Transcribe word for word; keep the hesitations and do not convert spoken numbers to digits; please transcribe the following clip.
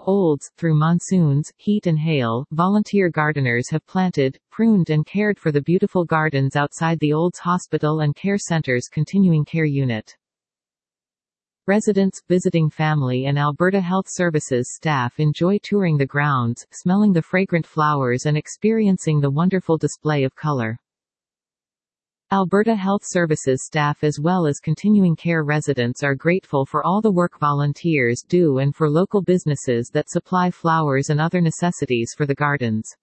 Olds, through monsoons, heat and hail, volunteer gardeners have planted, pruned and cared for the beautiful gardens outside the Olds Hospital and Care Centre's continuing care unit. Residents, visiting family and Alberta Health Services staff enjoy touring the grounds, smelling the fragrant flowers and experiencing the wonderful display of color. Alberta Health Services staff as well as continuing care residents are grateful for all the work volunteers do and for local businesses that supply flowers and other necessities for the gardens.